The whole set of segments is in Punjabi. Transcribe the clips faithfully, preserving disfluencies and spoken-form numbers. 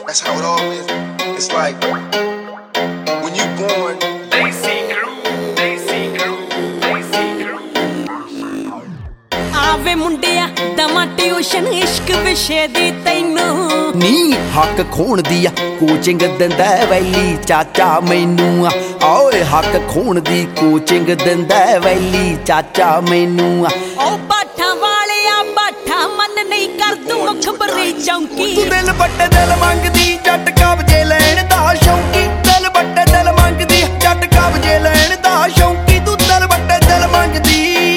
That's how it all is. It's like when you born. They see crew, they see crew, they see crew. ਆਵੇ ਮੁੰਡਿਆ ਦਮਾ ਟਿਊਸ਼ਨ ਇਸ਼ਕ ਵਿਸ਼ੇ ਦੀ ਤੈਨੂੰ ਨੀ ਹੱਕ ਖੋਣ ਦੀ ਆ ਕੋਚਿੰਗ ਦਿੰਦਾ ਵੈਲੀ ਚਾਚਾ ਮੈਨੂੰ ਆ ਓਏ ਹੱਕ ਖੋਣ ਦੀ ਕੋਚਿੰਗ ਦਿੰਦਾ ਵੈਲੀ ਚਾਚਾ ਮੈਨੂੰ ਆ ਓ ਬਾਠਾਂ ਵਾਲਿਆ ਬਾਠਾ ਮਨ ਨਹੀਂ ਕਰ ਤੂੰ ਮੁਖਬਰੀ ਚੌਂਕੀ ਤੂੰ ਦਿਲ ਬੱਟੇ ਦਿਲ ਮੰਗਦੀ ਜੱਟ ਕਬਜੇ ਲੈਣ ਦਾ ਸ਼ੌਂਕੀ ਦਿਲ ਬੱਟੇ ਦਿਲ ਮੰਗਦੀ ਜੱਟ ਕਬਜੇ ਲੈਣ ਦਾ ਸ਼ੌਂਕੀ ਤੂੰ ਦਿਲ ਬੱਟੇ ਦਿਲ ਮੰਗਦੀ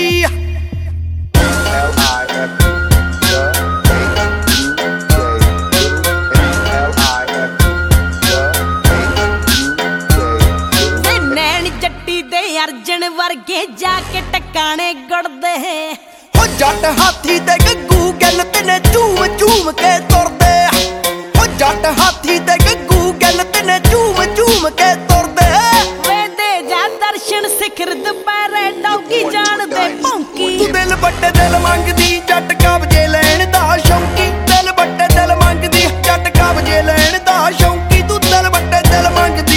ਅਰਜਨ ਵਰਗੇ ਜਾ ਕੇ ਟਕਾਣੇ ਗੁੜਦੇ ਹੋ ਜੱਟ ਹਾਥੀ ਤੇ ਗੱਗੂ ਗੱਲ ਤਨੇ ਝੂਮ ਝੂਮ ਕੇ ਤੁਰਦੇ ਹੋ ਜੱਟ ਹਾਥੀ ਤੇ ਗੱਗੂ ਗੱਲ ਤਨੇ ਝੂਮ ਝੂਮ ਕੇ ਤੁਰਦੇ ਵੇ ਦੇ ਜਾ ਦਰਸ਼ਨ ਸਿਖਰ ਦੁਪਹਿਰੇ ਡੌਗੀ ਜਾਣਦੇ ਭੌਂਕੀ ਤੂੰ ਦਿਲ ਬੱਟੇ ਦਿਲ ਮੰਗਦੀ ਜੱਟ ਕਬਜੇ ਲੈਣ ਦਾ ਸ਼ੌਂਕੀ ਦਿਲ ਬੱਟੇ ਦਿਲ ਮੰਗਦੀ ਜੱਟ ਕਬਜੇ ਲੈਣ ਦਾ ਸ਼ੌਂਕੀ ਤੂੰ ਦਿਲ ਬੱਟੇ ਦਿਲ ਮੰਗਦੀ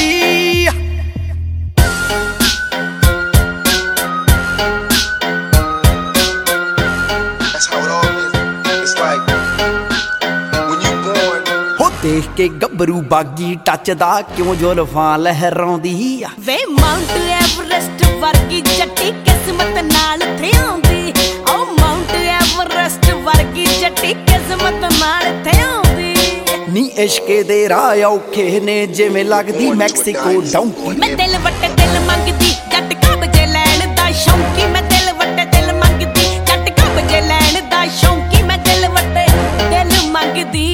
ਦੇਖ ਕੇ ਗੱਭਰੂ ਬਾਗੀ ਟੱਚਦਾ ਕਿਉਂ ਜ਼ੁਲਫਾਂ ਲਹਿਰਾਉਂਦੀ ਆ ਵੇ ਮਾਊਂਟ ਐਵਰੈਸਟ ਵਰਗੀ ਜੱਟੀ ਕਿਸਮਤ ਨਾਲ ਥਿਆਉਂਦੀ ਓ ਮਾਊਂਟ ਐਵਰੈਸਟ ਵਰਗੀ ਜੱਟੀ ਕਿਸਮਤ ਨਾਲ ਥਿਆਉਂਦੀ ਨੀ ਇਸ਼ਕੇ ਦੇ ਰਾਹ ਔਖੇ ਨੇ ਜਿਵੇਂ ਲੱਗਦੀ ਮੈਕਸੀਕੋ ਡੌਂਕੀ ਮੈਂ ਦਿਲ ਵੱਟੇ ਦਿਲ ਮੰਗਦੀ ਜੱਟ ਕਬਜੇ ਲੈਣ ਦਾ ਸ਼ੌਂਕੀ ਮੈਂ ਦਿਲ ਵੱਟੇ ਦਿਲ ਮੰਗਦੀ ਜੱਟ ਕਬਜੇ ਲੈਣ ਦਾ ਸ਼ੌਂਕੀ ਮੈਂ ਦਿਲ ਵੱਟੇ ਦਿਲ ਮੰਗਦੀ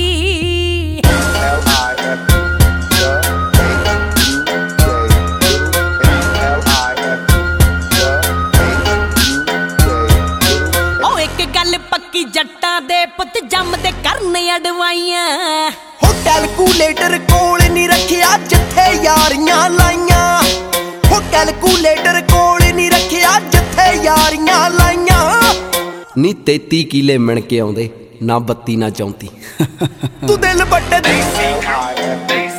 ਪੱਕੀ ਜੱਟਾਂ ਦੇ ਪੁੱਤ ਜੰਮਦੇ ਕਰਨ ਅਡਵਾਈਆਂ ਹੋ ਕੈਲਕੂਲੇਟਰ ਕੋਲ ਨਹੀਂ ਰੱਖਿਆ ਜਿੱਥੇ ਯਾਰੀਆਂ ਲਾਈਆਂ ਹੋ ਕੈਲਕੂਲੇਟਰ ਕੋਲ ਨਹੀਂ ਰੱਖਿਆ ਜਿੱਥੇ ਯਾਰੀਆਂ ਲਾਈਆਂ ਨੀ ਤੇਤੀ ਕਿਲੇ ਮਿਣ ਕੇ ਆਉਂਦੇ ਨਾ ਬੱਤੀ ਨਾ ਚੌਂਤੀ ਤੂੰ ਦਿਲ ਬੱਟੇ ਦੇ